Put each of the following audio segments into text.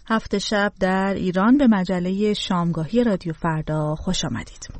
هفت شب در ایران به مجله شامگاهی رادیو فردا خوش آمدید.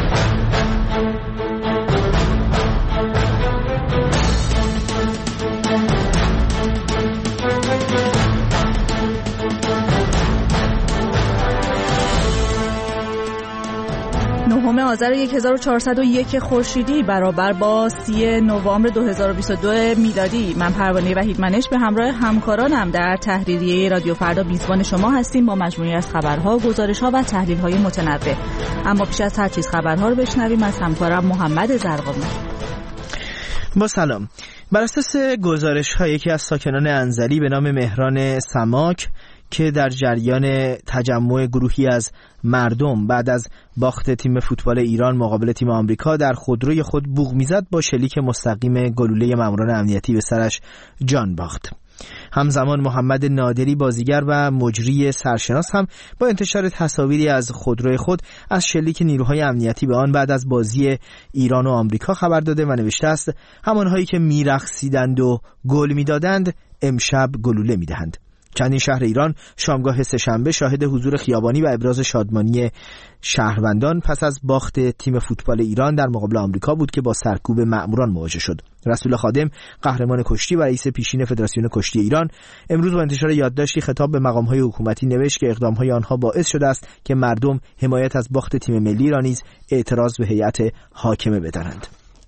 نهم آذر 1401 خورشیدی برابر با 30 نوامبر 2022 میلادی. من پروانه وحیدمنش به همراه همکارانم در تحریریه رادیو فردا میزبان شما هستیم با مجموعی از خبرها، گزارش‌ها و تحلیل‌های متنوع. اما پیش از هر چیز خبرها رو بشنویم از همکارم محمد زرقامی. با سلام. بر اساس گزارش‌ها یکی از ساکنان انزلی به نام مهران سماک که در جریان تجمع گروهی از مردم بعد از باخت تیم فوتبال ایران مقابل تیم آمریکا در خودروی خود بوق میزد، با شلیک مستقیم گلوله ماموران امنیتی به سرش جان باخت. همزمان محمد نادری بازیگر و مجری سرشناس هم با انتشار تصاویری از خودروی خود از شلیک نیروهای امنیتی به آن بعد از بازی ایران و آمریکا خبر داده و نوشته است همانهایی که میرقصیدند و گل میدادند امشب گلوله میدهند. چندین شهر ایران شامگاه سه‌شنبه شاهد حضور خیابانی و ابراز شادمانی شهروندان پس از باخت تیم فوتبال ایران در مقابل آمریکا بود که با سرکوب مأموران مواجه شد. رسول خادم، قهرمان کشتی و رئیس پیشین فدراسیون کشتی ایران، امروز با انتشار یادداشتی خطاب به مقام‌های حکومتی نوشت که اقدام‌های آنها باعث شده است که مردم حمایت از باخت تیم ملی را نیز اعتراض به هیئت حاکمه بدانند.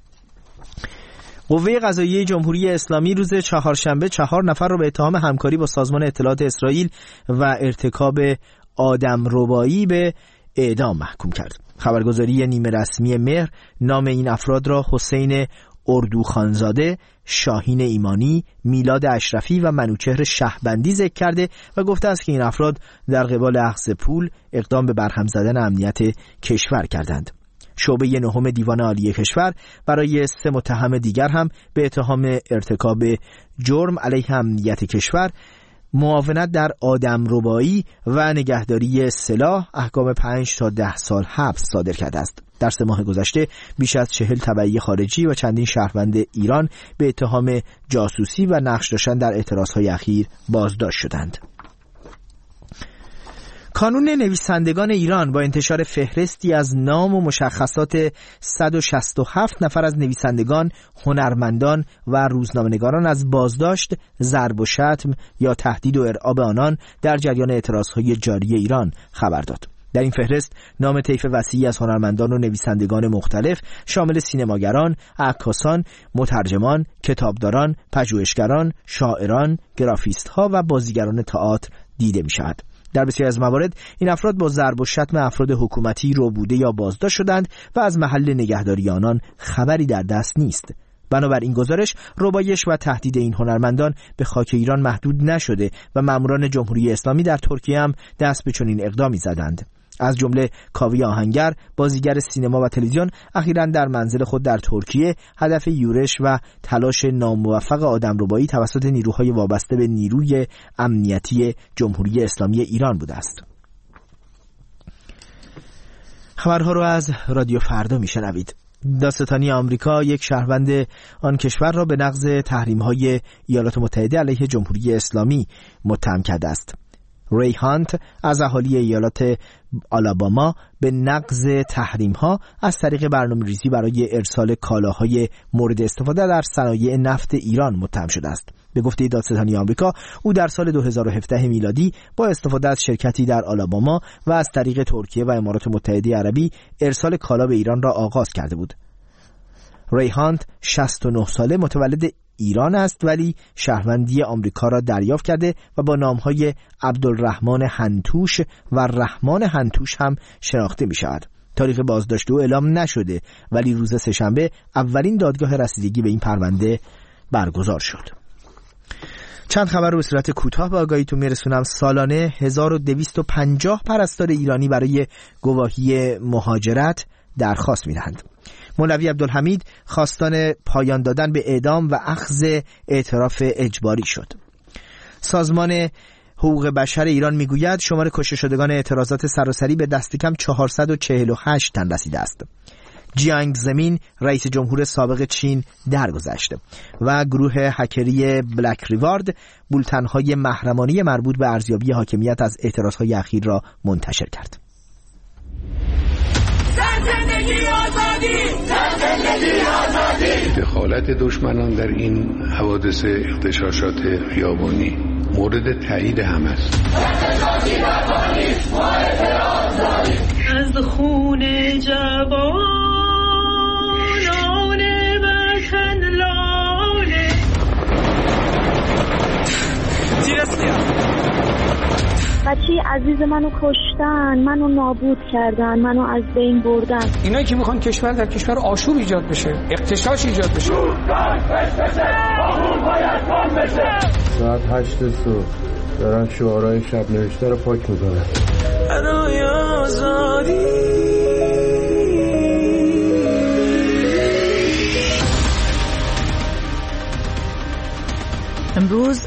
قوه قضاییه جمهوری اسلامی روز چهارشنبه 4 نفر را به اتهام همکاری با سازمان اطلاعات اسرائیل و ارتکاب آدمربایی به اعدام محکوم کرد. خبرگزاری نیمه رسمی مهر نام این افراد را حسین اردوخانزاده، شاهین ایمانی، میلاد اشرفی و منوچهر شهبندی ذکر کرده و گفته است که این افراد در قبال اخذ پول اقدام به برهم زدن امنیت کشور کردند. شعبه 9 دیوان عالی کشور برای 3 متهم دیگر هم به اتهام ارتکاب جرم علیه امنیت کشور، معاونت در آدمربایی و نگهداری سلاح احکام 5 تا 10 سال حبس صادر کرده است. در 3 ماه گذشته بیش از 40 تبعی خارجی و چندین شهروند ایران به اتهام جاسوسی و نقش داشتن در اعتراضهای اخیر بازداشت شدند. کانون نویسندگان ایران با انتشار فهرستی از نام و مشخصات 167 نفر از نویسندگان، هنرمندان و روزنامه‌نگاران از بازداشت، ضرب و شتم یا تهدید و ارعاب آنان در جریان اعتراضهای جاری ایران خبر داد. در این فهرست نام طیف وسیعی از هنرمندان و نویسندگان مختلف شامل سینماگران، عکاسان، مترجمان، کتابداران، پژوهشگران، شاعران، گرافیست‌ها و بازیگران تئاتر دیده می‌شود. در بسیاری از موارد این افراد با ضرب و شتم افراد حکومتی ربوده یا بازداشت شدند و از محل نگهداری آنان خبری در دست نیست. بنابراین گزارش ربایش و تهدید این هنرمندان به خاک ایران محدود نشده و ماموران جمهوری اسلامی در ترکیه هم دست به چنین اقدامی زدند. از جمله کاوی آهنگر، بازیگر سینما و تلویزیون، اخیراً در منزل خود در ترکیه هدف یورش و تلاش ناموفق آدمربایی توسط نیروهای وابسته به نیروی امنیتی جمهوری اسلامی ایران بوده است. خبرها رو از رادیو فردا میشنوید. دادستانی آمریکا یک شهروند آن کشور را به نقض تحریم‌های ایالات متحده علیه جمهوری اسلامی متهم کرده است. ری هانت از اهالی ایالات آلاباما به نقض تحریم‌ها از طریق برنامه‌ریزی برای ارسال کالاهای مورد استفاده در صنایع نفت ایران متهم شده است. به گفته دادستانی آمریکا، او در سال 2017 میلادی با استفاده از شرکتی در آلاباما و از طریق ترکیه و امارات متحده عربی ارسال کالا به ایران را آغاز کرده بود. ری هانت 69 ساله متولد ایران است ولی شهروندی آمریکا را دریافت کرده و با نام‌های عبدالرحمن هنتوش و رحمان هنتوش هم شناخته می شود. تاریخ بازداشت او اعلام نشده ولی روز سه‌شنبه اولین دادگاه رسیدگی به این پرونده برگزار شد. چند خبر رو به صورت کوتاه به آگاهیتون میرسونم. سالانه 1250 پرستار ایرانی برای گواهی مهاجرت درخواست میدهند. مولوی عبدالحمید خواستان پایان دادن به اعدام و اخذ اعتراف اجباری شد. سازمان حقوق بشر ایران میگوید شمار کشته شدگان اعتراضات سراسری به دست کم 448 تن رسیده است. جیانگ زمین رئیس جمهور سابق چین درگذشت و گروه هکری بلک ریوارد بولتن‌های محرمانه مربوط به ارزیابی حاکمیت از اعتراضهای اخیر را منتشر کرد. دخالت دشمنان در این حوادث اغتشاشات خیابانی مورد تایید هم است. از خون جوانان وطن لاله بچه عزیز منو کشتن، منو نابود کردن، منو از بین بردن. اینا که میخوان کشور در کشور آشوب ایجاد بشه، اغتشاش ایجاد بشه. ساعت 8 صبح دارن شعارهای شب نوشته رو پاک میکنن. برای آزادی امروز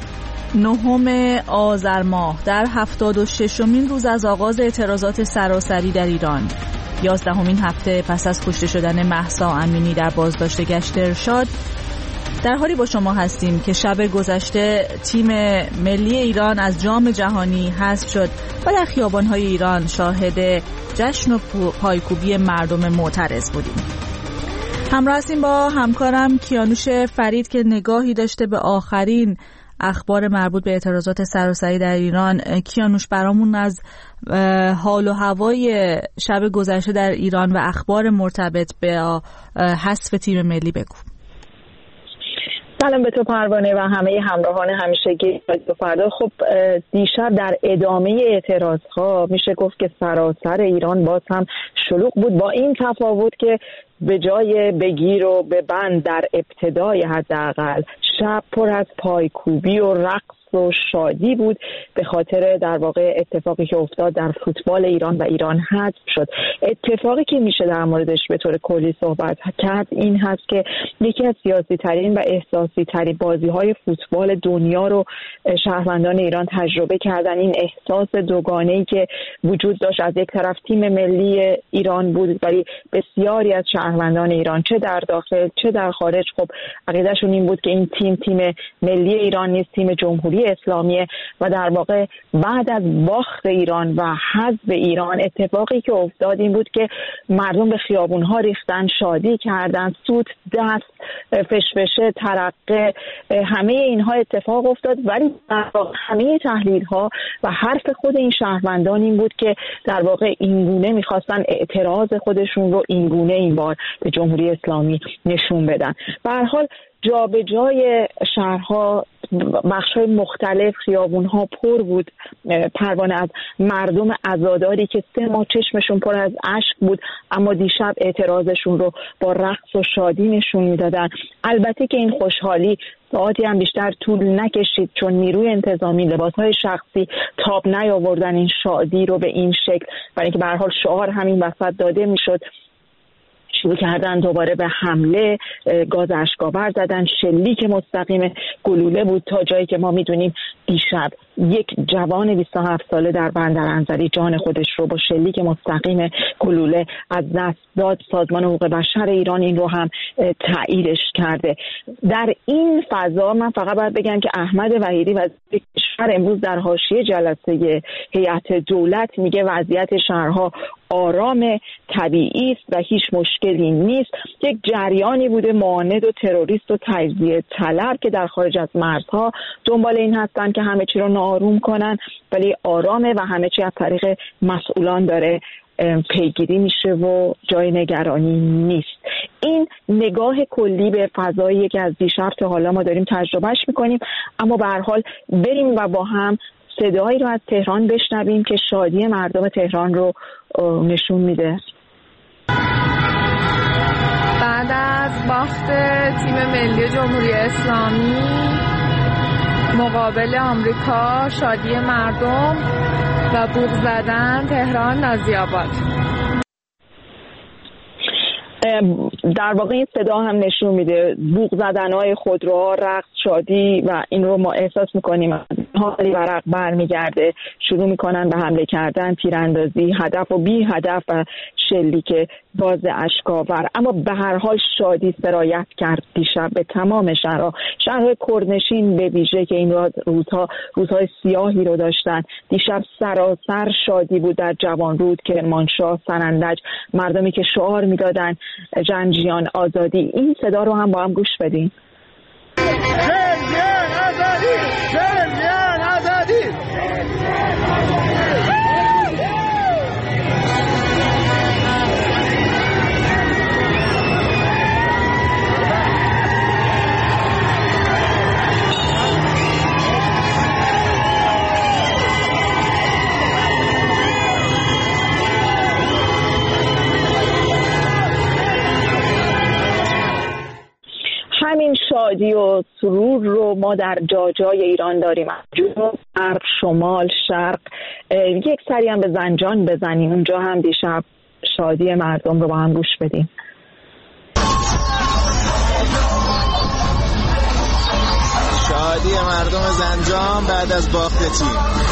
9 آذر ماه در 76مین روز از آغاز اعتراضات سراسری در ایران، 11مین هفته پس از کشته شدن مهسا امینی در بازداشت گشت ارشاد، در حالی با شما هستیم که شب گذشته تیم ملی ایران از جام جهانی حذف شد و در خیابان‌های ایران شاهد جشن و پایکوبی مردم معترض بودیم. همراه هستیم با همکارم کیانوش فرید که نگاهی داشته به آخرین اخبار مربوط به اعتراضات سراسری در ایران. کیانوش، برامون از حال و هوای شب گذشته در ایران و اخبار مرتبط به حذف تیم ملی بگو. سلام به تو پروانه و همه همراهان همیشگی رادیو فردا. خب دیشب در ادامه اعتراضها میشه گفت که سراسر ایران باز هم شلوغ بود، با این تفاوت که به جای بگیر و ببند در ابتدای حداقل شب پر از پایکوبی و رقص و شادی بود به خاطر در واقع اتفاقی که افتاد در فوتبال ایران و ایران حذف شد. اتفاقی که میشه در موردش به طور کلی صحبت کرد این هست که یکی از سیاسی ترین و احساسی ترین بازی های فوتبال دنیا رو شهروندان ایران تجربه کردن. این احساس دوگانه‌ای که وجود داشت، از یک طرف تیم ملی ایران بود ولی بسیاری از شهروندان ایران چه در داخل چه در خارج خب عقیدهشون این بود که این تیم ملی ایران نیست، تیم جمهوری اسلامیه و در واقع بعد از باخت ایران و حذف ایران اتفاقی که افتاد این بود که مردم به خیابون‌ها ریختن، شادی کردن، سوت، دست، فشفشه، ترقه، همه اینها اتفاق افتاد. ولی در واقع همه تحلیل‌ها و حرف خود این شهروندان این بود که در واقع اینگونه می‌خواستن اعتراض خودشون رو اینگونه این بار به جمهوری اسلامی نشون بدن. به هر حال جا به جای شهرها بخش‌های مختلف خیابون‌ها پر بود پروانه از مردم عزاداری که 3 ماه چشمشون پر از اشک بود اما دیشب اعتراضشون رو با رقص و شادی نشون میدادن. البته که این خوشحالی ساعتی هم بیشتر طول نکشید چون نیروی انتظامی لباس‌های شخصی تاب نیاوردن این شادی رو به این شکل، برای اینکه به هر حال شعار همین وسط داده میشد. شروع کردن دوباره به حمله، گاز اشک‌آور زدن، شلیک مستقیم گلوله بود تا جایی که ما میدونیم دیشب یک جوان 27 ساله در بندرانزلی جان خودش رو با شلیک مستقیم گلوله از دست داد. سازمان حقوق بشر ایران این رو هم تاییدش کرده. در این فضا من فقط باید بگم که احمد وحیدی وزیر کشور امروز در حاشیه جلسه هیئت دولت میگه وضعیت شهرها آرام، طبیعی است و هیچ مشکلی نیست. یک جریانی بوده معاند و تروریست و تجزیه طلب که در خارج از مرزها دنبال این هستن که همه چی رو آروم کنن، ولی آرامه و همه چی از طریق مسئولان داره پیگیری میشه و جای نگرانی نیست. این نگاه کلی به فضایی که از دیشب تا حالا ما داریم تجربهش میکنیم. اما به هر حال بریم و با هم صدایی رو از تهران بشنویم که شادی مردم تهران رو نشون میده. بعد از باخت تیم ملی جمهوری اسلامی مقابل آمریکا، شادی مردم و بوق زدن تهران نازی‌آباد. در واقع این صدا هم نشون میده بوق زدن‌های خودروها، رقص، شادی و این رو ما احساس میکنیم حالی ورق برمیگرده، شروع میکنن به حمله کردن، تیراندازی، هدف و بی هدف و شلیک باز اشک‌آور. اما به هر حال شادی سرایت کرد دیشب به تمام شهرهای کردنشین به ویژه که این روزهای سیاهی رو داشتن. دیشب سراسر شادی بود در جوانرود، کرمانشاه، سنندج، مردمی که شعار میدادن جنگجویان آزادی. این صدا رو هم با هم گوش بدین. جنگجویان آزادی، جنگجویان آزادی. همین شادی و سرور رو ما در جای ایران داریم، جنوب، غرب، شمال، شرق. یک سری هم به زنجان بزنیم، اونجا هم دیشب شادی مردم رو با هم گوش بدیم. شادی مردم زنجان بعد از باخت تیم.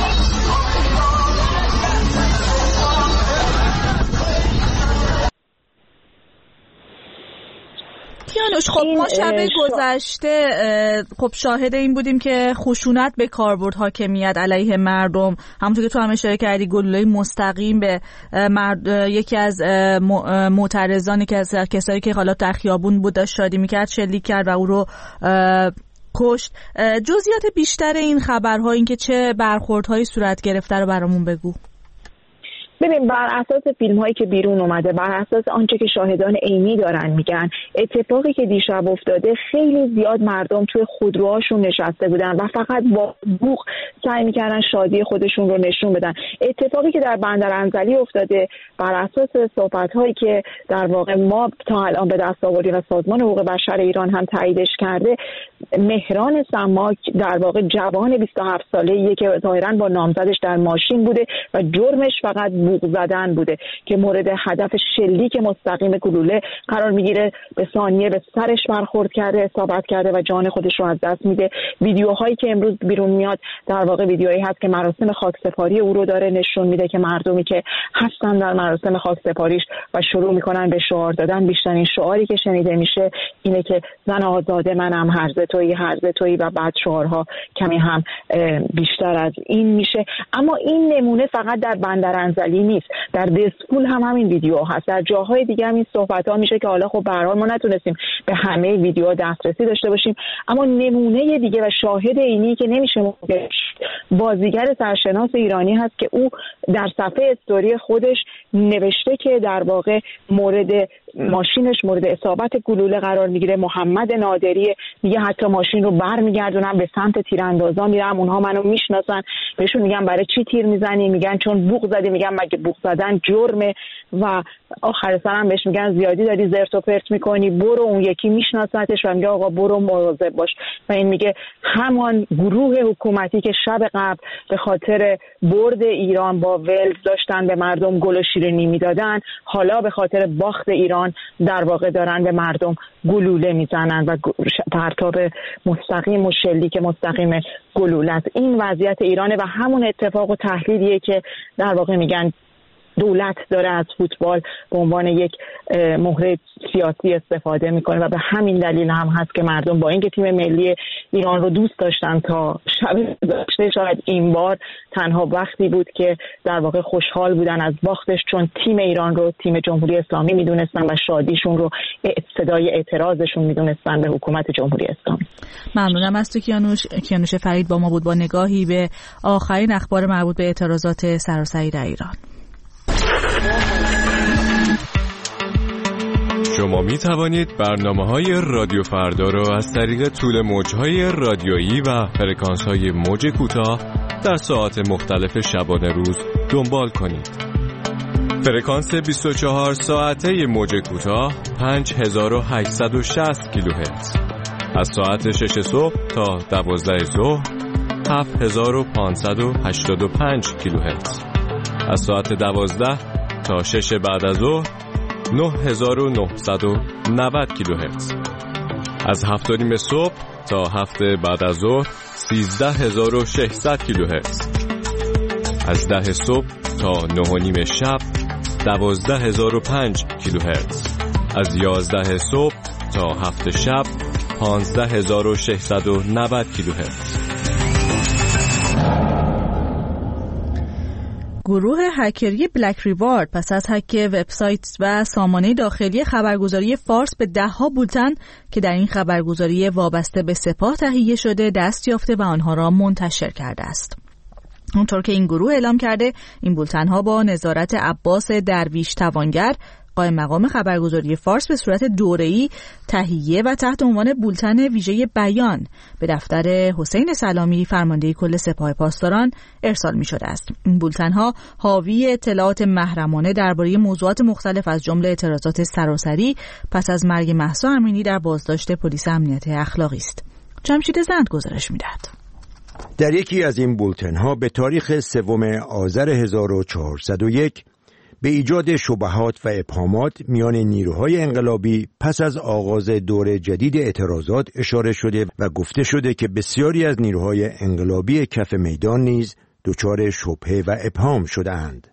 کیانوش، خب ما شب گذشته خب شاهد این بودیم که خشونت به کاربرد حاکمیت علیه مردم، همونطور که تو هم اشاره کردی، گلوله مستقیم به یکی از معترضانی که از کسایی که حالا در خیابون بود داشت شادی میکرد شلیک کرد و او رو کشت. جزئیات بیشتر این خبرها، این که چه برخوردهایی صورت گرفته رو برامون بگو. ببین، بر اساس فیلم هایی که بیرون اومده، بر اساس آنچه که شاهدان عینی دارن میگن، اتفاقی که دیشب افتاده، خیلی زیاد مردم توی خودروهاشون نشسته بودن و فقط با بوق سعی میکردن شادی خودشون رو نشون بدن. اتفاقی که در بندر انزلی افتاده، بر اساس صحبت هایی که در واقع ما تا الان به دست آوردیم و سازمان حقوق بشر ایران هم تاییدش کرده، مهران سماک در واقع جوان 27 ساله‌ایه که ظاهراً با نامزدش در ماشین بوده و جرمش فقط بوق زدن بوده که مورد هدف شلیک مستقیم گلوله قرار میگیره. به ثانیه به سرش برخورد کرده، اصابت کرده و جان خودش رو از دست میده. ویدیوهایی که امروز بیرون میاد در واقع ویدیوهایی هست که مراسم خاکسپاری او رو داره نشون میده که مردمی که هستن در مراسم خاکسپاریش و شروع میکنن به شعار دادن. بیشترین شعاری که شنیده میشه اینه که زن آزاده منم، هرزه تویی و بعد شعارها کمی هم بیشتر از این میشه. اما این نمونه فقط در بندر انزلی نیست، در دسپول هم همین ویدیو هست، در جاهای دیگه هم این صحبت ها میشه که حالا خب به هر حال ما نتونستیم به همه ویدیوها دسترسی داشته باشیم، اما نمونه دیگه و شاهد اینی که نمیشه بازیگر سرشناس ایرانی هست که او در صفحه استوری خودش نوشته که در واقع مورد ماشینش مورد اصابت گلوله قرار میگیره. محمد نادری میگه حتی ماشین رو برمیگردونم به سمت تیراندازا میرم، اونها منو میشناسن، بهشون میگم برای چی تیر میزنی؟ میگن چون بوق زدی. میگم مگه بوق زدن جرمه؟ و آخر سر هم بهش میگن زیادی داری زرت و پرت میکنی، برو. اون یکی میشناستش و میگه آقا برو مواظب باش. و این میگه همان گروه حکومتی که شب قبل به خاطر برد ایران با ولز داشتن به مردم گل و شیرینی میدادن، حالا به خاطر باخت ایران در واقع دارن به مردم گلوله میزنن و پرتاب مستقیم و شلیک مستقیم گلوله است. این وضعیت ایرانه و همون اتفاق و تحلیلیه که در واقع میگن دولت داره از فوتبال به عنوان یک مهره سیاسی استفاده میکنه و به همین دلیل هم هست که مردم با اینکه تیم ملی ایران رو دوست داشتن تا شب گذشته، شاید این بار تنها وقتی بود که در واقع خوشحال بودن از باختش، چون تیم ایران رو تیم جمهوری اسلامی میدونستن و شادیشون رو صدای اعتراضشون میدونستن به حکومت جمهوری اسلامی. ممنونم از تو کیانوش فرید با ما بود با نگاهی به آخرین اخبار مربوط به اعتراضات سراسری در ایران. شما می توانید برنامه‌های رادیو فردا را از طریق طول موج‌های رادیویی و فرکانس‌های موج کوتاه در ساعات مختلف شبانه روز دنبال کنید. فرکانس 24 ساعته موج کوتاه 5860 کیلوهرتز. از ساعت 6 صبح تا 12 ظهر 7585 کیلوهرتز. از ساعت 12 تا 6 بعد از ظهر 9990 کیلوهرتز. از 7:30 صبح تا 7 بعد از ظهر 13600 کیلوهرتز. از 10 صبح تا 9:30 شب 12005 کیلوهرتز. از 11 صبح تا 7 شب 15690 کیلوهرتز. گروه هکری بلک ریوارد پس از هک وبسایت و سامانه داخلی خبرگزاری فارس به 10 بولتن که در این خبرگزاری وابسته به سپاه تهیه شده دست یافته و آنها را منتشر کرده است. اونطور که این گروه اعلام کرده، این بولتن‌ها با نظارت عباس درویش توانگر قائم مقام خبرگزاری فارس به صورت دوره‌ای تهیه و تحت عنوان بولتن ویژه بیان به دفتر حسین سلامی فرمانده کل سپاه پاسداران ارسال می‌شده است. این بولتن‌ها حاوی اطلاعات محرمانه درباره موضوعات مختلف از جمله اعتراضات سراسری پس از مرگ مهسا امینی در بازداشت پلیس امنیت اخلاقی است. جمشید زند گزارش می‌دهد. در یکی از این بولتن‌ها به تاریخ 3 آذر 1401 به ایجاد شبهات و ابهامات میان نیروهای انقلابی پس از آغاز دور جدید اعتراضات اشاره شده و گفته شده که بسیاری از نیروهای انقلابی کف میدان نیز دچار شبهه و ابهام شده‌اند.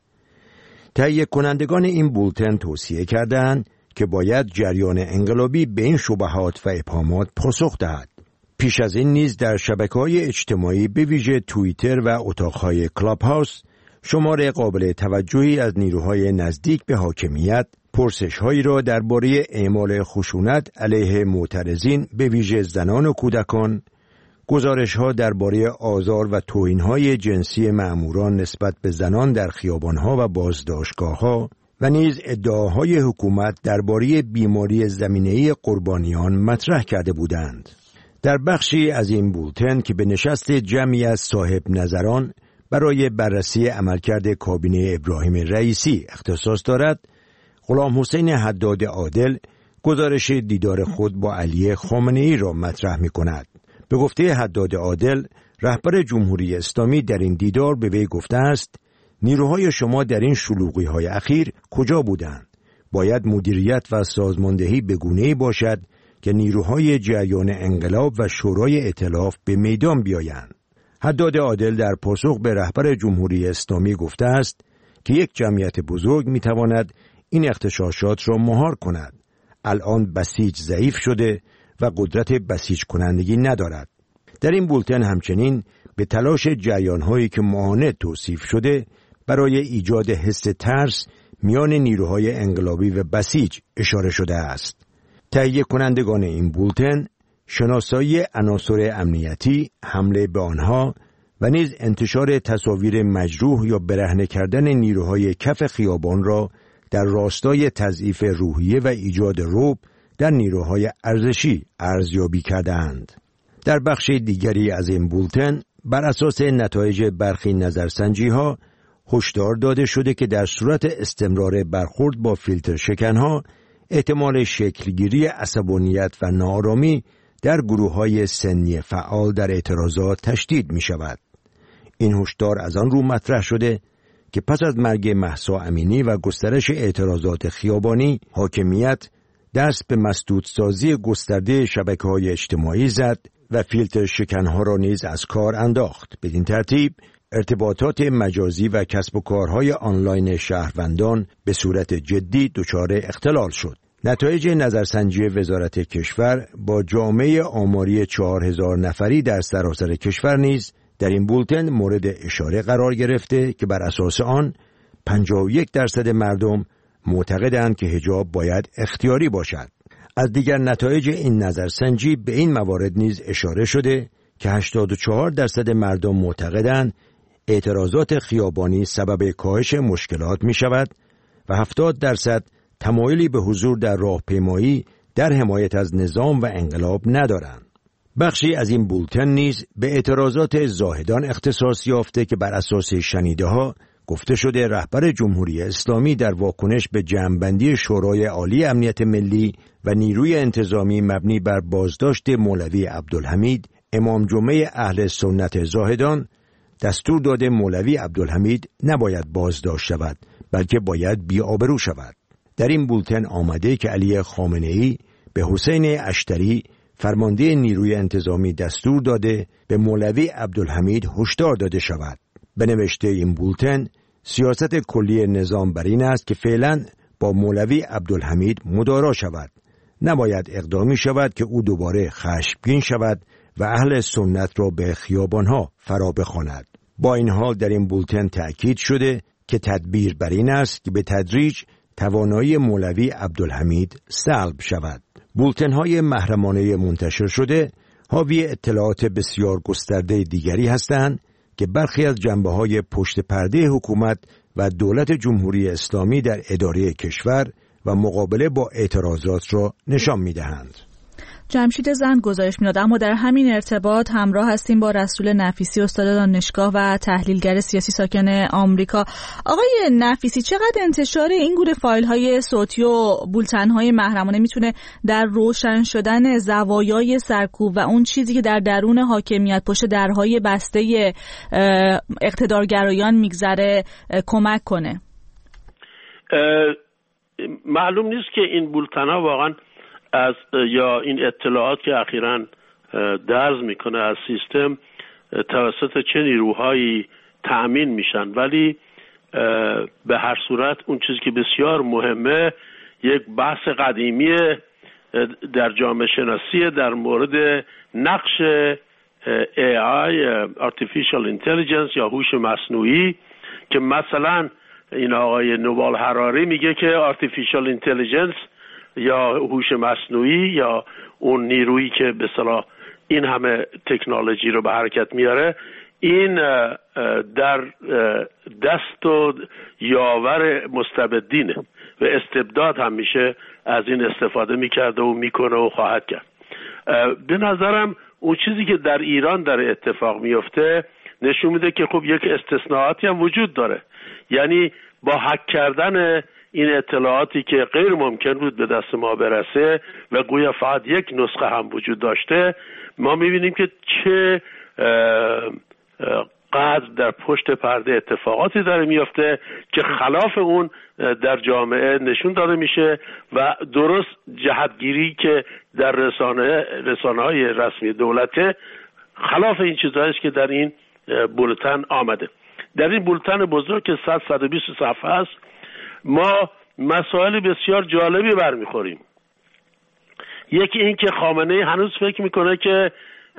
تهیه کنندگان این بولتن توصیه کردند که باید جریان انقلابی به این شبهات و ابهامات پاسخ دهد. پیش از این نیز در شبکه‌های اجتماعی به ویژه توییتر و اتاق‌های کلاب هاوس شمار قابل توجهی از نیروهای نزدیک به حاکمیت پرسش‌هایی را درباره اعمال خشونت علیه معترضین به ویژه زنان و کودکان، گزارش‌ها درباره آزار و توهین‌های جنسی مأموران نسبت به زنان در خیابان‌ها و بازداشتگاه‌ها و نیز ادعاهای حکومت درباره بیماری زمینه‌ای قربانیان مطرح کرده بودند. در بخشی از این بولتن که به نشست جمعی از صاحب نظران برای بررسی عملکرد کابینه ابراهیم رئیسی اختصاص دارد، غلام حسین حداد عادل گزارش دیدار خود با علی خامنه‌ای را مطرح می کند. به گفته حداد عادل، رهبر جمهوری اسلامی در این دیدار به وی گفته است نیروهای شما در این شلوغی‌های اخیر کجا بودند؟ باید مدیریت و سازماندهی به گونه‌ای باشد که نیروهای جریان انقلاب و شورای ائتلاف به میدان بیایند. حداد عادل در پاسخ به رهبر جمهوری اسلامی گفته است که یک جمعیت بزرگ میتواند این اغتشاشات را مهار کند. الان بسیج ضعیف شده و قدرت بسیج کنندگی ندارد. در این بولتن همچنین به تلاش جریان‌هایی که معاند توصیف شده برای ایجاد حس ترس میان نیروهای انقلابی و بسیج اشاره شده است. تهیه کنندگان این بولتن شناسایی عناصر امنیتی، حمله به آنها و نیز انتشار تصاویر مجروح یا برهنه کردن نیروهای کف خیابان را در راستای تضعیف روحیه و ایجاد رعب در نیروهای ارزشی ارزیابی کردند. در بخش دیگری از این بولتن بر اساس نتایج برخی نظرسنجی‌ها هشدار داده شده که در صورت استمرار برخورد با فیلتر شکنها احتمال شکلگیری عصبانیت و ناآرامی در گروه‌های سنی فعال در اعتراضات تشدید می‌شود. این هشدار از آن رو مطرح شده که پس از مرگ مهسا امینی و گسترش اعتراضات خیابانی، حاکمیت دست به مسدودسازی گسترده شبکه‌های اجتماعی زد و فیلتر شکنها را نیز از کار انداخت. بدین ترتیب ارتباطات مجازی و کسب و کارهای آنلاین شهروندان به صورت جدی دچار اختلال شد. نتایج نظرسنجی وزارت کشور با جامعه آماری 4000 نفری در سراسر کشور نیز در این بولتن مورد اشاره قرار گرفته که بر اساس آن 51% مردم معتقدند که حجاب باید اختیاری باشد. از دیگر نتایج این نظرسنجی به این موارد نیز اشاره شده که 84% مردم معتقدند اعتراضات خیابانی سبب کاهش مشکلات می شود و 70% تمایلی به حضور در راهپیمایی در حمایت از نظام و انقلاب ندارند. بخشی از این بولتن نیز به اعتراضات زاهدان اختصاص یافته که بر اساس شنیده‌ها گفته شده رهبر جمهوری اسلامی در واکنش به جمع‌بندی شورای عالی امنیت ملی و نیروی انتظامی مبنی بر بازداشت مولوی عبدالحمید امام جمعه اهل سنت زاهدان دستور داده مولوی عبدالحمید نباید بازداشت شود بلکه باید بی‌آبرو شود. در این بولتن آمده که علی خامنه‌ای به حسین اشتری فرمانده نیروی انتظامی دستور داده به مولوی عبدالحمید هشدار داده شود. به نوشته این بولتن سیاست کلی نظام بر این است که فعلا با مولوی عبدالحمید مدارا شود. نباید اقدامی شود که او دوباره خشمگین شود و اهل سنت را به خیابانها فرا بخواند. با این حال در این بولتن تأکید شده که تدبیر بر این است که به تدریج توانایی مولوی عبدالحمید سلب شود. بولتن‌های محرمانه منتشر شده حاوی اطلاعات بسیار گسترده دیگری هستند که برخی از جنبه‌های پشت پرده حکومت و دولت جمهوری اسلامی در اداره کشور و مقابله با اعتراضات را نشان می‌دهند. جمشید زند گزارش می‌داد. اما در همین ارتباط همراه هستیم با رسول نفیسی، استاد دانشگاه و تحلیلگر سیاسی ساکن آمریکا. آقای نفیسی، چقدر انتشار این گونه فایل‌های صوتی و بولتن‌های محرمانه میتونه در روشن شدن زوایای سرکوب و اون چیزی که در درون حاکمیت پشت درهای بسته اقتدارگرایان میگذره کمک کنه؟ معلوم نیست که این بولتن‌ها واقعا یا این اطلاعات که اخیراً درز میکنه از سیستم توسط چه نیروهایی تأمین میشن، ولی به هر صورت اون چیزی که بسیار مهمه یک بحث قدیمی در جامعه شناسی در مورد نقش AI Artificial Intelligence یا هوش مصنوعی، که مثلا این آقای نوبال هراری میگه که Artificial Intelligence یا هوش مصنوعی یا اون نیرویی که به اصطلاح این همه تکنولوژی رو به حرکت میاره، این در دست و یاور مستبدینه و استبداد هم میشه از این استفاده میکرده و میکنه و خواهد کرد. به نظرم اون چیزی که در ایران در اتفاق میفته نشون میده که خب یک استثناءاتی هم وجود داره. یعنی با هک کردن این اطلاعاتی که غیر ممکن بود به دست ما برسه و گویا فقط یک نسخه هم وجود داشته، ما میبینیم که چه قدر در پشت پرده اتفاقاتی داره میفته که خلاف اون در جامعه نشون داده میشه و درست جهتگیری که در رسانه‌های رسمی دولته خلاف این چیزهاییست که در این بولتن آمده. در این بولتن بزرگ که 120 صفحه است ما مسائل بسیار جالبی برمیخوریم. یکی این که خامنه‌ای هنوز فکر میکنه که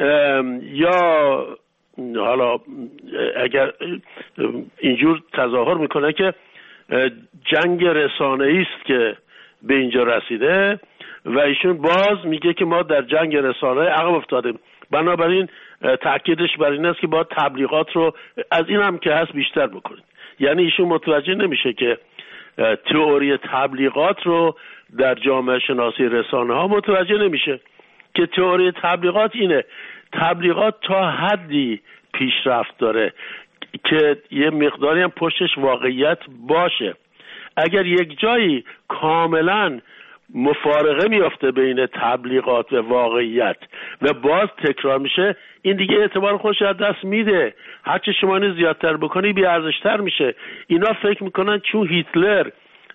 یا حالا اگر اینجور تظاهر میکنه که جنگ رسانه‌ای است که به اینجا رسیده و ایشون باز میگه که ما در جنگ رسانه‌ای عقب افتادیم. بنابراین تأکیدش بر این است که باید تبلیغات رو از این هم که هست بیشتر بکنید. یعنی ایشون متوجه نمیشه که تئوری تبلیغات رو در جامعه شناسی رسانه ها متوجه نمیشه که تئوری تبلیغات اینه: تبلیغات تا حدی پیشرفت داره که یه مقداری هم پشتش واقعیت باشه. اگر یک جایی کاملا مفارقه میافته بین تبلیغات و واقعیت و باز تکرار میشه، این دیگه اعتبار خودش از دست میده. هرچه شما اینو زیادتر بکنی بی ارزشتر میشه. اینا فکر میکنن چون هیتلر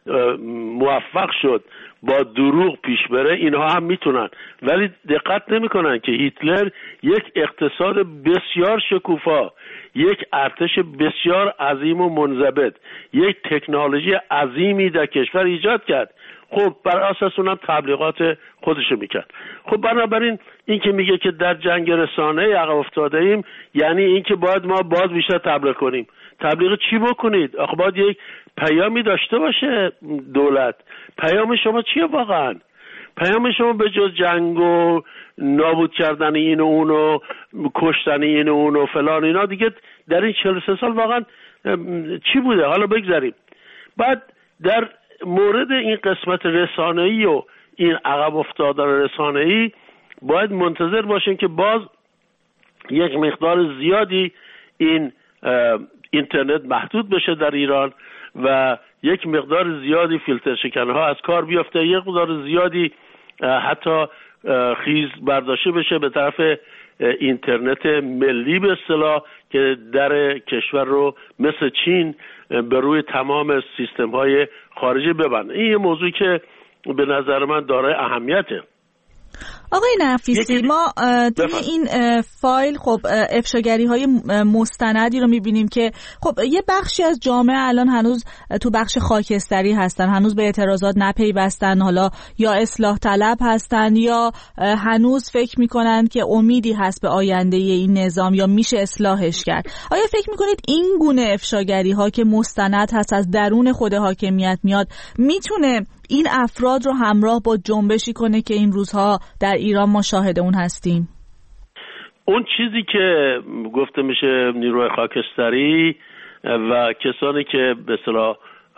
موفق شد با دروغ پیش بره اینها هم میتونن، ولی دقت نمیکنن که هیتلر یک اقتصاد بسیار شکوفا، یک ارتش بسیار عظیم و منضبط، یک تکنولوژی عظیمی در کشور ایجاد کرد. خب بر اساس اونم تبلیغات خودشو میکرد. خب بنابراین این که میگه که در جنگ رسانه‌ای عقب افتاده ایم، یعنی این که باید ما باز بیشتر تبلیغ کنیم. تبلیغ چی بکنید؟ آخه باید یک پیامی داشته باشه دولت. پیام شما چیه واقعا؟ پیام شما به جز جنگ و نابود کردن این و اون و کشتن این و اون و فلان اینا دیگه در این 43 سال واقعا چی بوده؟ حالا بگذاریم. بعد در مورد این قسمت رسانه‌ای و این عقب افتادن رسانه‌ای باید منتظر باشیم که باز یک مقدار زیادی این اینترنت محدود بشه در ایران و یک مقدار زیادی فیلتر شکن‌ها از کار بیفته، یک مقدار زیادی حتی خیز برداشته بشه به طرف اینترنت ملی به اصطلاح که در کشور رو مثل چین به روی تمام سیستم‌های خارجی ببنده. این یه موضوعی که به نظر من دارای اهمیته. آقای نفیسی، ما توی این فایل خب افشاگری‌های مستندی رو می‌بینیم که خب یه بخشی از جامعه الان هنوز تو بخش خاکستری هستن، هنوز به اعتراضات نپیوستن، حالا یا اصلاح طلب هستن یا هنوز فکر می‌کنن که امیدی هست به آینده این نظام یا میشه اصلاحش کرد. آیا فکر می‌کنید این گونه افشاگری‌ها که مستند هست از درون خود حاکمیت میاد میتونه این افراد رو همراه با جنبشی کنه که این روزها در ایران ما شاهد اون هستیم؟ اون چیزی که گفته میشه نیروی خاکستری و کسانی که به اصطلاح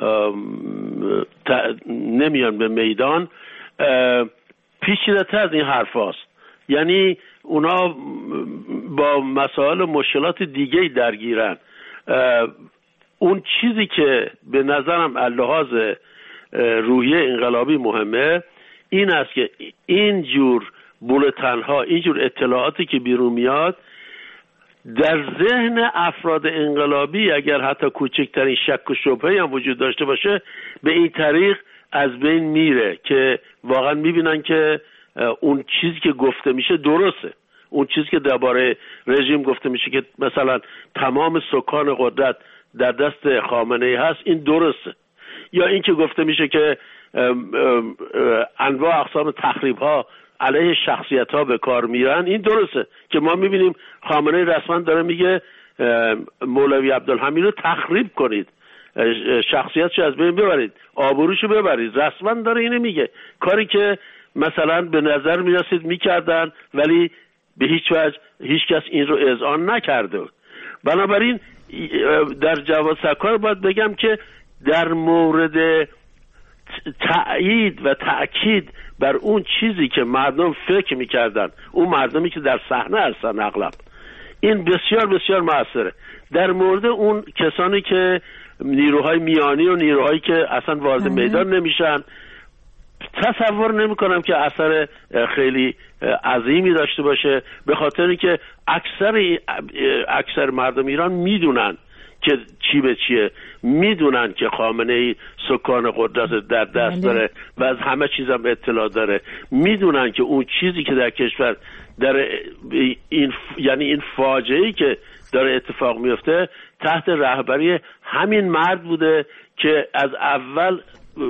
نمیان به میدان پیچیده‌تر از این حرف هست. یعنی اونا با مسائل و مشکلات دیگه درگیرن. اون چیزی که به نظرم اللحاظ روحیه انقلابی مهمه این است که اینجور بولتن‌ها، اینجور اطلاعاتی که بیرون میاد در ذهن افراد انقلابی اگر حتی کوچکترین شک و شبهه‌ای هم وجود داشته باشه به این طریق از بین میره که واقعا میبینن که اون چیزی که گفته میشه درسته. اون چیزی که درباره رژیم گفته میشه که مثلا تمام سکان قدرت در دست خامنه‌ای هست، این درسته. یا این که گفته میشه که انواع اقسام تخریب‌ها علیه شخصیت‌ها به کار میرن، این درسته که ما میبینیم خامنه‌ای رسما داره میگه مولوی عبدالحمید رو تخریب کنید، شخصیتشو از بین ببرید، آبروشو ببرید، رسما داره اینو میگه. کاری که مثلا به نظر میرسید میکردن ولی به هیچ وجه هیچ کس این رو اذعان نکرده. بنابراین در جواز سرکار باید بگم که در مورد تأیید و تأکید بر اون چیزی که مردم فکر میکردن، اون مردمی که در صحنه هستن اغلب، این بسیار بسیار موثره. در مورد اون کسانی که نیروهای میانی و نیروهایی که اصلا وارد میدان نمیشن، تصور نمی کنم که اثر خیلی عظیمی داشته باشه، به خاطر اینکه اکثر مردم ایران میدونن که چی به چیه، میدونن که خامنه‌ای سکان قدرت در دست داره و از همه چیزم اطلاع داره، میدونن که اون چیزی که در کشور در این فاجعه‌ای که داره اتفاق میفته تحت رهبری همین مرد بوده که از اول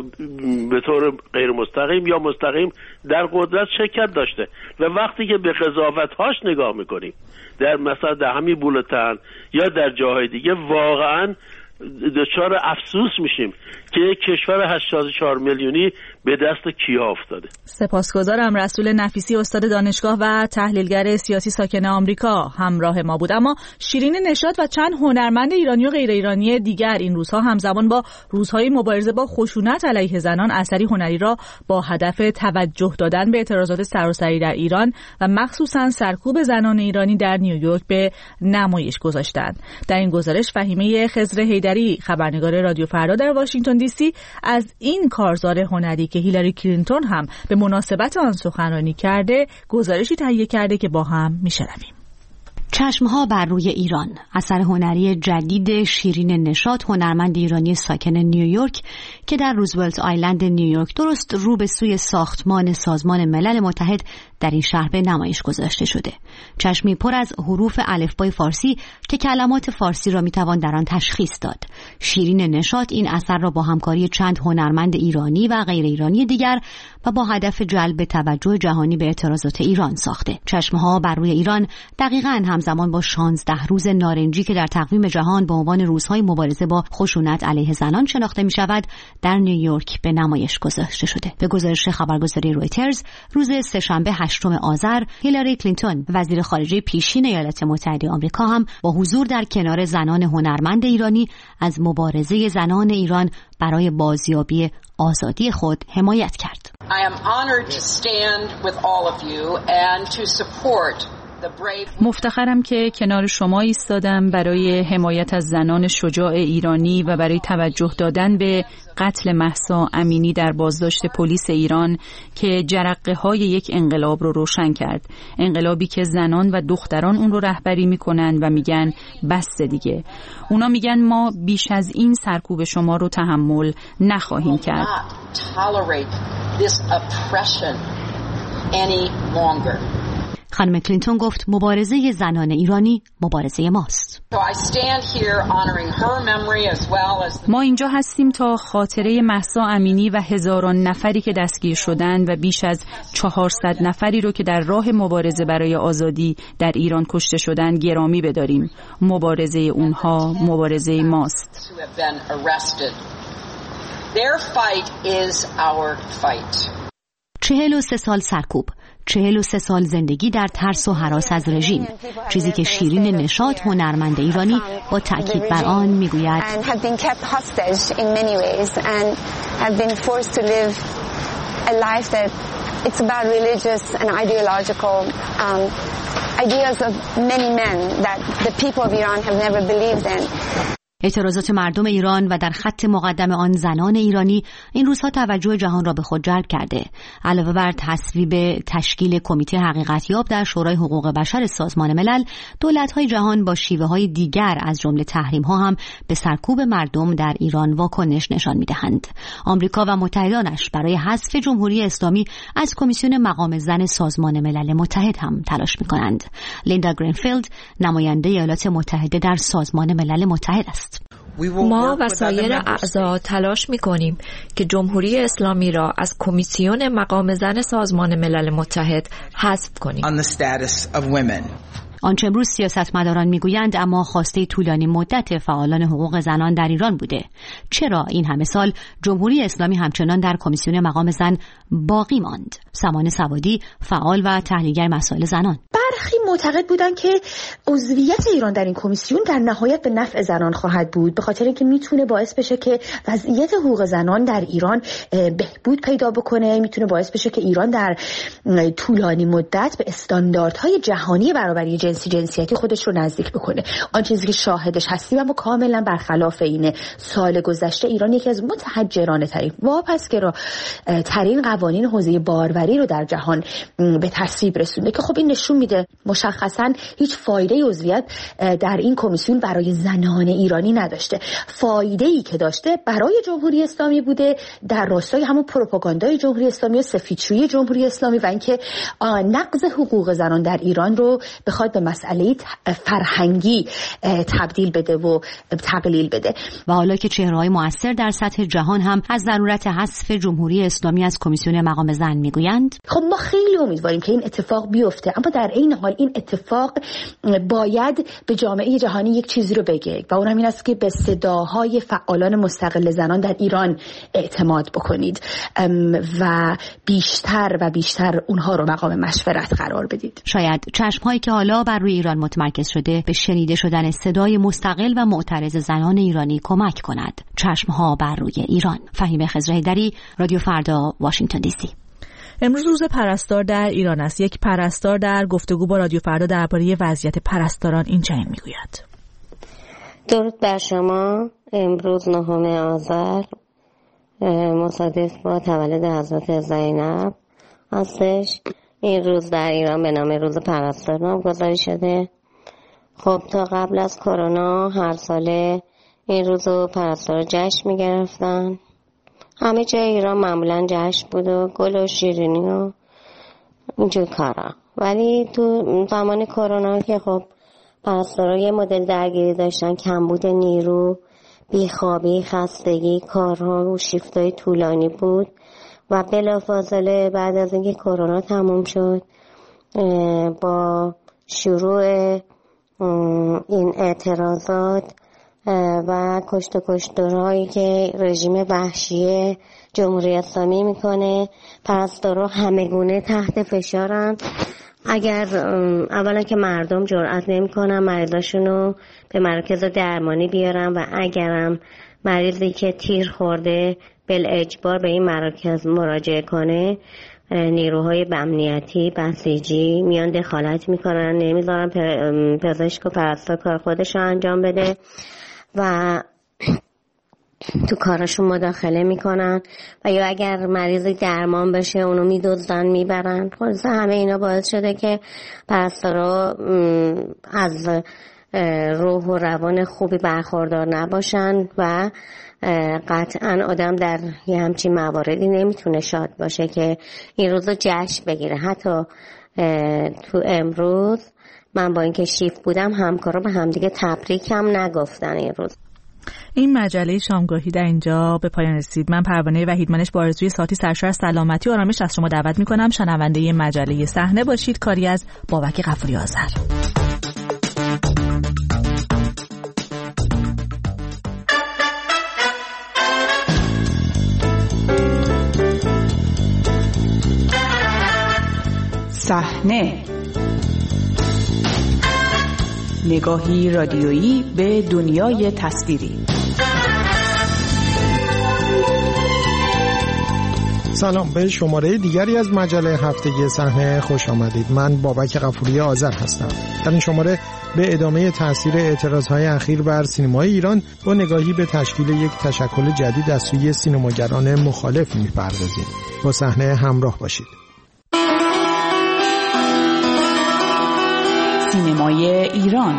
به طور غیر مستقیم یا مستقیم در قدرت شرکت داشته. و وقتی که به قضاوت‌هاش نگاه میکنیم در مثلا در همین بولتن یا در جاهای دیگه، واقعا دچار افسوس میشیم که یک کشور 84 میلیونی به دست کیا افتاده. سپاسگزارم. رسول نفیسی، استاد دانشگاه و تحلیلگر سیاسی ساکن آمریکا همراه ما بود. اما شیرین نشاط و چند هنرمند ایرانی و غیر ایرانی دیگر این روزها همزمان با روزهای مبارزه با خشونت علیه زنان اثری هنری را با هدف توجه دادن به اعتراضات سراسری در ایران و مخصوصا سرکوب زنان ایرانی در نیویورک به نمایش گذاشتند. در این گزارش فهیمه خضر حیدری، خبرنگار رادیو فردا در واشنگتن دی سی، از این کارزار هنری که هیلاری کلینتون هم به مناسبت آن سخنرانی کرده گزارشی تهیه کرده که با هم میشنویم. چشمها بر روی ایران، اثر هنری جدید شیرین نشاط، هنرمند ایرانی ساکن نیویورک که در روزولت آیلند نیویورک درست رو به سوی ساختمان سازمان ملل متحد در این شهر به نمایش گذاشته شده. چشمی پر از حروف الفبای فارسی که کلمات فارسی را میتوان در آن تشخیص داد. شیرین نشاط این اثر را با همکاری چند هنرمند ایرانی و غیر ایرانی دیگر و با هدف جلب توجه جهانی به اعتراضات ایران ساخته. چشمها بر روی ایران دقیقاً همزمان با 16 روز نارنجی که در تقویم جهان به عنوان روزهای مبارزه با خشونت علیه زنان شناخته می شود در نیویورک به نمایش گذاشته شده. به گزارش خبرگزاری رویترز، روز سه‌شنبه 8 آذر، هیلاری کلینتون وزیر خارجه پیشین ایالات متحده آمریکا هم با حضور در کنار زنان هنرمند ایرانی از مبارزه زنان ایران برای بازیابی آزادی خود حمایت کرد. I am honored to stand with all of you and to support مفتخرم که کنار شما ایستادم برای حمایت از زنان شجاع ایرانی و برای توجه دادن به قتل مهسا امینی در بازداشت پلیس ایران که جرقه‌های یک انقلاب رو روشن کرد. انقلابی که زنان و دختران اون رو رهبری میکنن و میگن بس دیگه. اونا میگن ما بیش از این سرکوب شما رو تحمل نخواهیم کرد. any longer. خانم کلینتون گفت مبارزه زنان ایرانی مبارزه ماست. ما اینجا هستیم تا خاطره مهسا امینی و هزاران نفری که دستگیر شدند و بیش از 400 نفری رو که در راه مبارزه برای آزادی در ایران کشته شدند گرامی بداریم. مبارزه اونها مبارزه ماست. Their fight is our fight. 43 سال سرکوب، 43 سال زندگی در ترس و هراس از رژیم، چیزی که شیرین نشاط هنرمند ایرانی با تأکید بر آن میگوید It's about religious and ideological ideas of many men that the people of Iran have never believed in. اعتراضات مردم ایران و در خط مقدم آن زنان ایرانی این روزها توجه جهان را به خود جلب کرده. علاوه بر تصویب تشکیل کمیته حقیقتیاب در شورای حقوق بشر سازمان ملل، دولت‌های جهان با شیوه‌های دیگر از جمله تحریم‌ها هم به سرکوب مردم در ایران واکنش نشان می‌دهند. آمریکا و متحدانش برای حذف جمهوری اسلامی از کمیسیون مقام زن سازمان ملل متحد هم تلاش می‌کنند. لیندا گرینفیلد نماینده ایالات متحده در سازمان ملل متحد است. ما و سایر اعضا تلاش می‌کنیم که جمهوری اسلامی را از کمیسیون مقام زن سازمان ملل متحد حذف کنیم. آنچه امروز سیاستمداران میگویند اما خواسته طولانی مدت فعالان حقوق زنان در ایران بوده. چرا این همه سال جمهوری اسلامی همچنان در کمیسیون مقام زن باقی ماند؟ سمان سوادی، فعال و تحلیلگر مسائل زنان: برخی معتقد بودند که عضویت ایران در این کمیسیون در نهایت به نفع زنان خواهد بود، به خاطر اینکه میتونه باعث بشه که وضعیت حقوق زنان در ایران بهبود پیدا بکنه، میتونه باعث بشه که ایران در طولانی مدت به استانداردهای جهانی برابری جنسیتی خودش رو نزدیک بکنه. آن چیزی که شاهدش هستیم اما کاملا برخلاف اینه. سال گذشته ایران یکی از متحجرانه ترین، واپسگرا ترین قوانین حوزه باروری رو در جهان به تصویب رسونده که خب این نشون میده مشخصا هیچ فایده عضویت در این کمیسیون برای زنان ایرانی نداشته. فایده‌ای که داشته برای جمهوری اسلامی بوده در راستای همون پروپاگاندای جمهوری اسلامی و سفیدشویی جمهوری اسلامی و اینکه نقض حقوق زنان در ایران رو بخواد به مسئله فرهنگی تبدیل بده و تقلیل بده. و حالا که چهره‌های مؤثر در سطح جهان هم از ضرورت حذف جمهوری اسلامی از کمیسیون مقام زن میگویند، خب ما خیلی امیدواریم که این اتفاق بیفته، اما در این حال این اتفاق باید به جامعه جهانی یک چیزی رو بگه و اون هم این است که به صداهای فعالان مستقل زنان در ایران اعتماد بکنید و بیشتر و بیشتر اونها رو مقام مشورت قرار بدید. شاید چشم‌هایی که حالا بر روی ایران متمرکز شده به شنیده شدن صدای مستقل و معترض زنان ایرانی کمک کند. چشم‌ها بر روی ایران. فهیمه خضرهیدری، رادیو فردا، واشنگتن دی سی. امروز روز پرستار در ایران است. یک پرستار در گفتگو با رادیو فردا درباره وضعیت پرستاران این چنین میگوید: درود بر شما. امروز 9 آذر مصادف با تولد حضرت زینب هستش. این روز در ایران به نام روز پرستار نامگذاری شده. خب تا قبل از کرونا هر ساله این روز رو پرستار جشن میگرفتن. همه جای ایران معمولا جشن بود و گل و شیرینی و اینجور کارا. ولی تو زمان کرونا که خب پرستارا یه مدل درگیری داشتن، کمبود نیرو، بیخوابی، خستگی، کارها و شیفتای طولانی بود و بلافاصله بعد از اینکه کرونا تموم شد با شروع این اعتراضات و کشت و کشتارهایی که رژیم وحشی جمهوری اسلامی میکنه، پرستارا همگونه تحت فشارن. اگر اولا که مردم جرئت نمیکنن مریضاشونو به مراکز درمانی بیارن و اگرم مریضی که تیر خورده بالاجبار به این مراکز مراجعه کنه، نیروهای امنیتی بسیجی میان دخالت میکنن، نمیذارن پزشک و پرستار کار خودش رو انجام بده و تو کارشون مداخله میکنن و یا اگر مریضی درمان بشه اونو میدزدن میبرن. خلاصه همه اینا باعث شده که پرستارا از روح و روان خوبی برخوردار نباشن و قطعا آدم در یه همچین مواردی نمیتونه شاد باشه که این روز رو جشن بگیره. حتی تو امروز من با اینکه شیفت بودم همکارا به همدیگه تبریک هم نگفتن این روز. این مجله شامگاهی در اینجا به پایان رسید. من پروانه وحیدمنش با آرزوی ساعتی سرشار از سلامتی و آرامش از شما دعوت میکنم شنونده مجله صحنه باشید. کاری از بابک غفوری آذر. صحنه، نگاهی رادیویی به دنیای تصویری. سلام، به شماره دیگری از مجله هفتگی صحنه خوش آمدید. من بابک غفوری آذر هستم. در این شماره به ادامه تاثیر اعتراضهای اخیر بر سینمای ایران با نگاهی به تشکیل یک تشکل جدید از سوی سینماگران مخالف می‌پردازیم. با صحنه همراه باشید. سینمای ایران.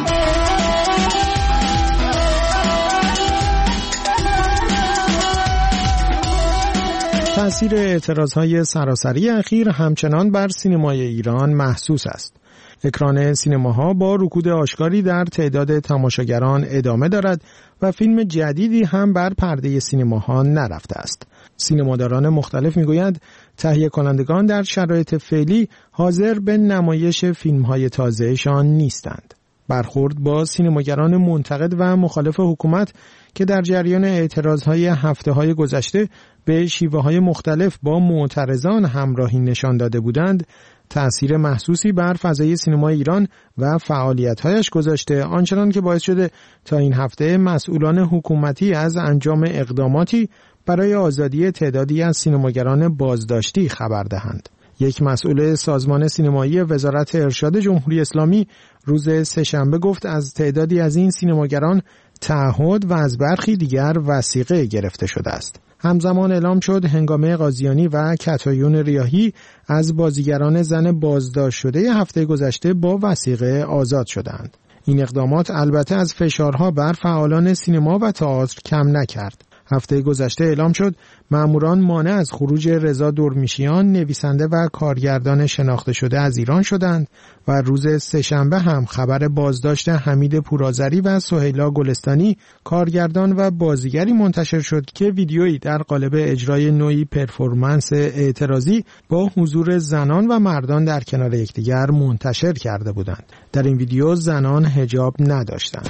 تأثیر اعتراضهای سراسری اخیر همچنان بر سینمای ایران محسوس است. اکران سینماها با رکود آشکاری در تعداد تماشاگران ادامه دارد و فیلم جدیدی هم بر پرده سینماها نرفته است. سینماداران مختلف میگویند تهیه کنندگان در شرایط فعلی حاضر به نمایش فیلم‌های تازه‌شان نیستند. برخورد با سینماگران منتقد و مخالف حکومت که در جریان اعتراضهای هفته‌های گذشته به شیوه‌های مختلف با معترضان همراهی نشان داده بودند، تأثیر محسوسی بر فضای سینمای ایران و فعالیت‌هایش گذاشته، آنچنان که باعث شده تا این هفته مسئولان حکومتی از انجام اقداماتی برای آزادی تعدادی از سینماگران بازداشتی خبر دهند. یک مسئول سازمان سینمایی وزارت ارشاد جمهوری اسلامی روز سه‌شنبه گفت از تعدادی از این سینماگران تعهد و از برخی دیگر وثیقه گرفته شده است. همزمان اعلام شد هنگامه قاضیانی و کتایون ریاحی از بازیگران زن بازداشت شده هفته گذشته با وثیقه آزاد شدند. این اقدامات البته از فشارها بر فعالان سینما و تئاتر کم نکرد. هفته گذشته اعلام شد ماموران مانع از خروج رضا درمیشیان، نویسنده و کارگردان شناخته شده از ایران شدند و روز سه‌شنبه هم خبر بازداشت حمید پورآذری و سهیلا گلستانی، کارگردان و بازیگری منتشر شد که ویدیویی در قالب اجرای نوعی پرفورمنس اعتراضی با حضور زنان و مردان در کنار یکدیگر منتشر کرده بودند. در این ویدیو زنان حجاب نداشتند.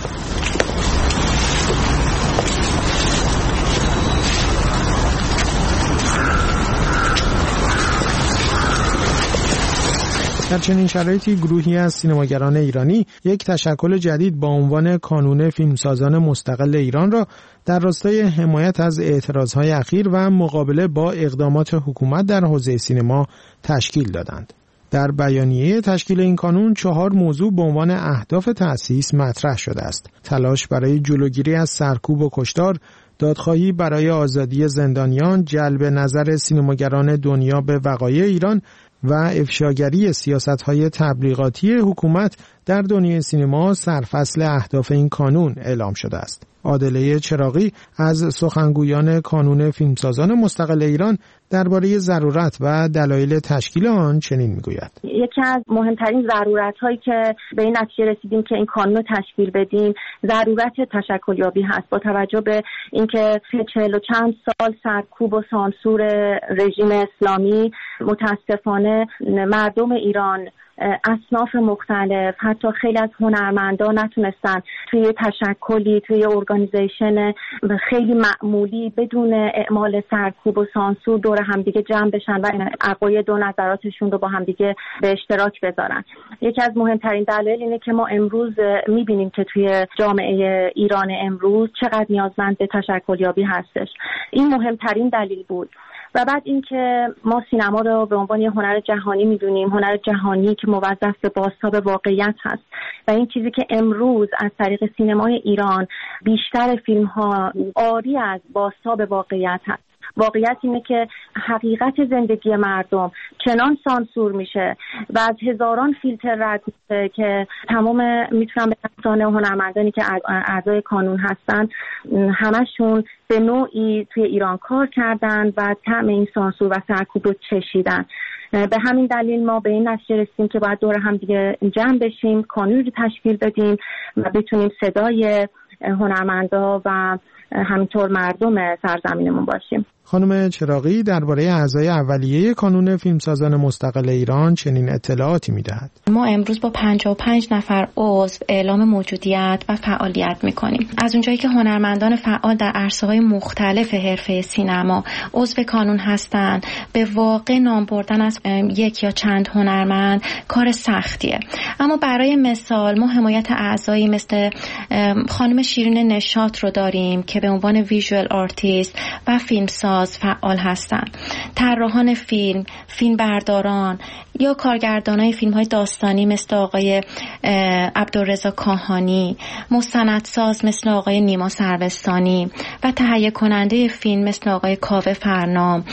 در چنین شرایطی گروهی از سینماگران ایرانی یک تشکل جدید با عنوان کانون فیلمسازان مستقل ایران را در راستای حمایت از اعتراضهای اخیر و مقابله با اقدامات حکومت در حوزه سینما تشکیل دادند. در بیانیه تشکیل این کانون 4 موضوع به عنوان اهداف تأسیس مطرح شده است: تلاش برای جلوگیری از سرکوب و کشتار، دادخواهی برای آزادی زندانیان، جلب نظر سینماگران دنیا به وقایع ایران و افشاگری سیاست‌های تبلیغاتی حکومت در دنیای سینما سرفصل اهداف این کانون اعلام شده است. عادله چراغی از سخنگویان کانون فیلمسازان مستقل ایران درباره ضرورت و دلایل تشکیل آن چنین میگوید: یکی از مهمترین ضرورت‌هایی که به این نتیجه رسیدیم که این کانون رو تشکیل بدیم ضرورت تشکلیابی هست، با توجه به اینکه 40 و چند سال سرکوب و سانسور رژیم اسلامی متاسفانه مردم ایران، اصناف مختلف، حتی خیلی از هنرمندان نتونستن توی تشکلی، توی ارگانیزیشن خیلی معمولی بدون اعمال سرکوب و سانسور دور همدیگه جمع بشن و عقاید و نظراتشون رو با همدیگه به اشتراک بذارن. یکی از مهمترین دلایل اینه که ما امروز میبینیم که توی جامعه ایران امروز چقدر نیازمند به تشکلیابی هستش. این مهمترین دلیل بود. و بعد اینکه ما سینما رو به عنوان یه هنر جهانی میدونیم، هنر جهانی که موظف به بازتاب واقعیت هست و این چیزی که امروز از طریق سینمای ایران بیشتر فیلم‌ها عاری از بازتاب واقعیت هست. واقعیت اینه که حقیقت زندگی مردم چنان سانسور میشه و از هزاران فیلتر رد میشه که تمام میتونم به افسانه هنرمندانی که اعضای کانون هستن همشون به نوعی توی ایران کار کردن و طعم این سانسور و سرکوب رو چشیدن. به همین دلیل ما به این نتیجه رسیدیم که باید دور هم دیگه جمع بشیم، کانون رو تشکیل بدیم و بتونیم صدای هنرمندا و همینطور مردم سرزمینمون باشیم. خانم چراغی درباره اعضای اولیه کانون فیلمسازان مستقل ایران چنین اطلاعاتی میدهد. ما امروز با 55 نفر عضو اعلام موجودیت و فعالیت میکنیم. از اونجایی که هنرمندان فعال در عرصه‌های مختلف حرفه سینما عضو کانون هستند، به واقع نام بردن از یک یا چند هنرمند کار سختیه. اما برای مثال ما حمایت اعضایی مثل خانم شیرین نشاط رو داریم که به عنوان ویژوال آرتیست و فیلمساز فعال هستند. طراحان فیلم برداران یا کارگردانای فیلم‌های داستانی مثل آقای عبدالرضا کاهانی، مستندساز مثل آقای نیما سروستانی و تهیه کننده فیلم مثل آقای کاوه فرنام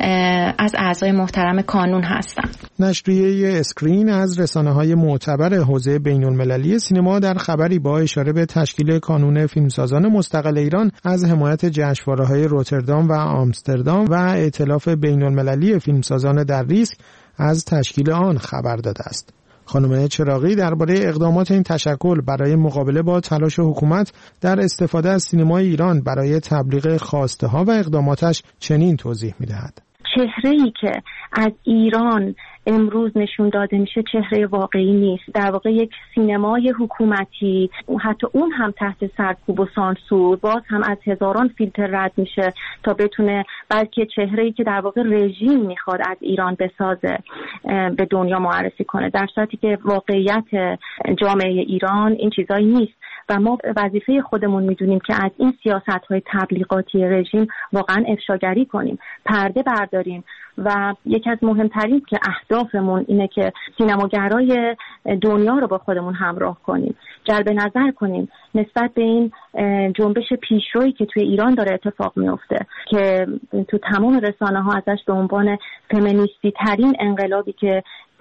از اعضای محترم کانون هستند. نشریه اسکرین از رسانه‌های معتبر حوزه بین‌المللی سینما در خبری با اشاره به تشکیل کانون فیلمسازان مستقل ایران از حمایت جشنواره‌های روتردام و آمستردام و ائتلاف بین‌المللی فیلمسازان در ریسک از تشکیل آن خبر داده است. خانم چراغی درباره اقدامات این تشکل برای مقابله با تلاش حکومت در استفاده از سینمای ایران برای تبلیغ خواسته‌ها و اقداماتش چنین توضیح می‌دهد. چهره‌ای که از ایران امروز نشون داده میشه چهره واقعی نیست. در واقع یک سینمای حکومتی، حتی اون هم تحت سرکوب و سانسور، باز هم از هزاران فیلتر رد میشه تا بتونه بلکه چهره‌ای که در واقع رژیم میخواد از ایران بسازه به دنیا معرفی کنه، در صورتی که واقعیت جامعه ایران این چیزایی نیست و ما وظیفه خودمون میدونیم که از این سیاست‌های تبلیغاتی رژیم واقعا افشاگری کنیم، پرده برداریم و یکی از مهمترین که اهدافمون اینه که سینماگرای دنیا رو با خودمون همراه کنیم، جلب نظر کنیم نسبت به این جنبش پیشرویی که توی ایران داره اتفاق میفته که تو تمام رسانه‌ها ازش به عنوان فمینیستی ترین انقلابی که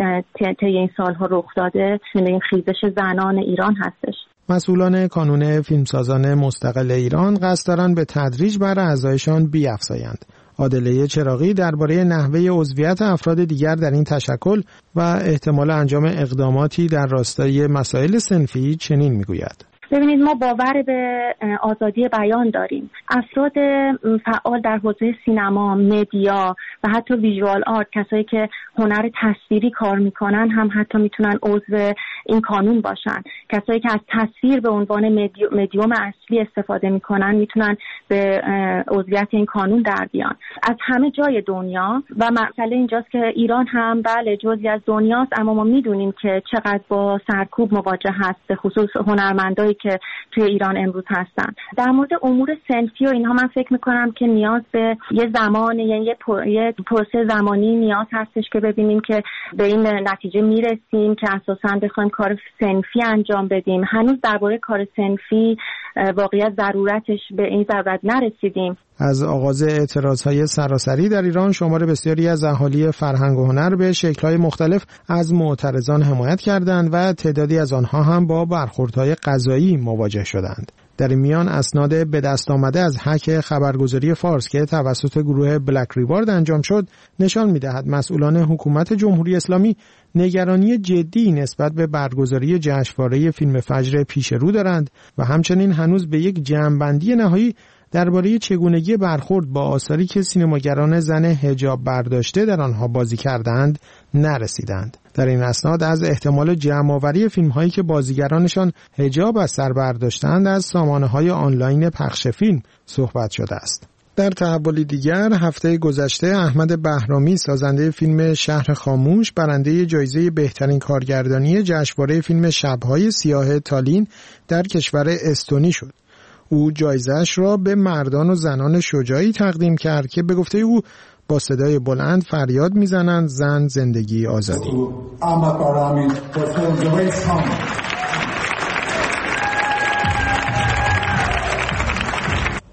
طی این سالها رخ داده، این خیزش زنان ایران هستش. مسئولان کانون فیلمسازان مستقل ایران قصد دارند به تدریج بر اعضایشان بیفزایند. عادله چراغی درباره نحوه عضویت افراد دیگر در این تشکل و احتمال انجام اقداماتی در راستای مسائل صنفی چنین میگوید. ببینید، ما باور به آزادی بیان داریم. افراد فعال در حوزه سینما، مدیا و حتی ویژوال آرت، کسایی که هنر تصویری کار میکنن هم حتی میتونن عضو این کانون باشن. کسایی که از تصویر به عنوان مدیوم اصلی استفاده میکنن میتونن به عضویت این کانون در بیان از همه جای دنیا. و مسئله اینجاست که ایران هم بله جزئی از دنیاست، اما ما میدونیم که چقدر با سرکوب مواجه هست، به خصوص هنرمندایی که توی ایران امروز هستن. در مورد امور صنفی و اینها من فکر میکنم که نیاز به یه زمان، یعنی یه پروسه زمانی نیاز هستش که ببینیم که به این نتیجه میرسیم که اساساً بخوایم کار صنفی انجام بدیم. هنوز درباره کار صنفی واقعیت ضرورتش به این ضرورت نرسیدیم. از آغاز اعتراضهای سراسری در ایران شمار بسیاری از اهالی فرهنگ و هنر به شکل‌های مختلف از معترضان حمایت کردند و تعدادی از آنها هم با برخوردهای قضایی مواجه شدند. در این میان اسناد به دست آمده از هک خبرگزاری فارس که توسط گروه بلک ریوارد انجام شد نشان می‌دهد مسئولان حکومت جمهوری اسلامی نگرانی جدی نسبت به برگزاری جشنواره فیلم فجر پیش رو دارند و همچنین هنوز به یک جمع‌بندی نهایی درباره چگونگی برخورد با آثاری که سینماگران زن حجاب برداشته در آنها بازی کردند نرسیدند. در این اسناد از احتمال جمع‌آوری فیلم‌هایی که بازیگرانشان حجاب از سر برداشتند از سامانه‌های آنلاین پخش فیلم صحبت شده است. در تحولی دیگر هفته گذشته احمد بهرامی سازنده فیلم شهر خاموش برنده جایزه بهترین کارگردانی جشنواره فیلم شب‌های سیاه تالین در کشور استونی شد. او جایزه‌اش را به مردان و زنان شجاعی تقدیم کرد که به گفته او با صدای بلند فریاد می‌زنند زن، زندگی، آزادی.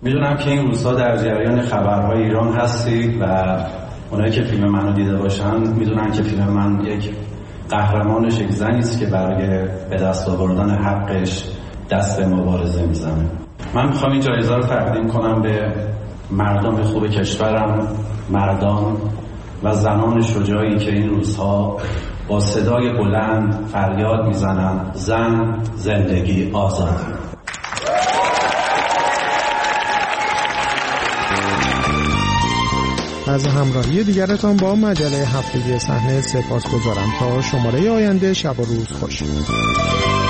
میدونم که این روزها در جریان خبرهای ایران هستید و اونایی که فیلم منو دیده باشن میدونن که فیلم من یک قهرمانش یک زنی است که برای به دست آوردن حقش دست به مبارزه میزنه. من میخوام این جایزه رو تقدیم کنم به مردم خوب کشورم، مردان و زنان شجاعی که این روزها با صدای بلند فریاد میزنن زن، زندگی، آزادی. از همراهی دیگرتان با مجله هفتگی صحنه سپاسگزارم. تا شماره آینده، شب و روز خوش.